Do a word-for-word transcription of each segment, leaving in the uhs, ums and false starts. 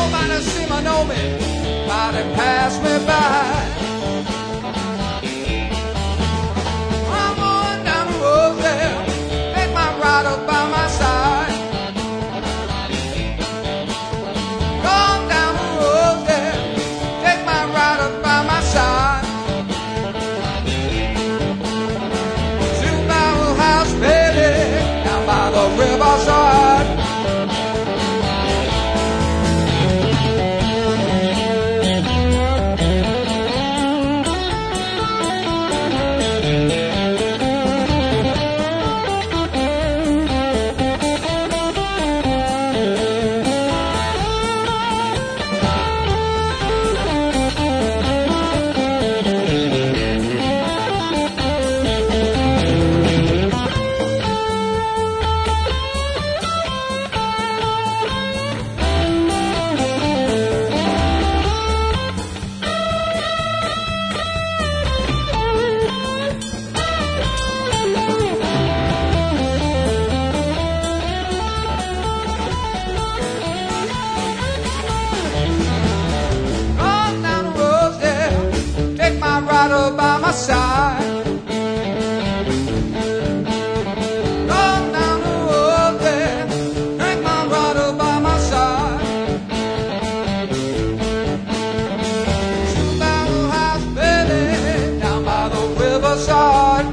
Nobody see me, know me, nobody pass me by. I'm going down the road there, take my ride up by my side. Going down the road there, take my ride up by my side. Two barrel house, baby, down by the riverside. By my side, going down the road there, take my rider by my side. Two barrel house, baby, down by the riverside.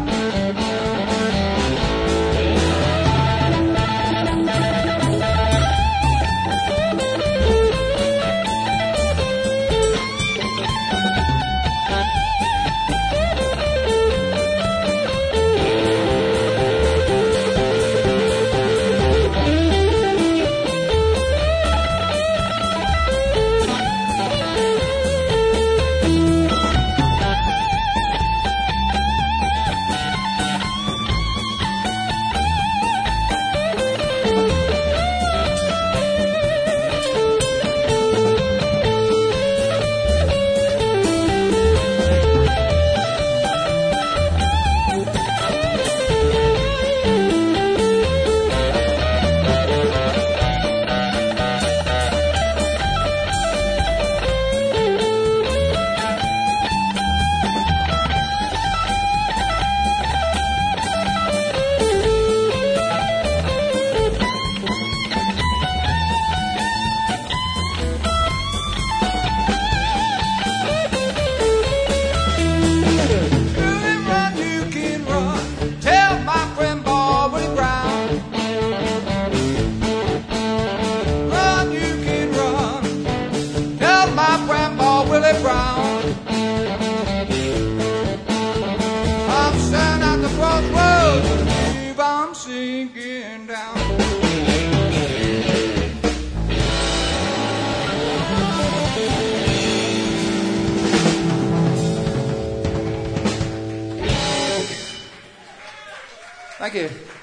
Brown. I'm standing at the crossroads, believe I'm sinking down. Thank you.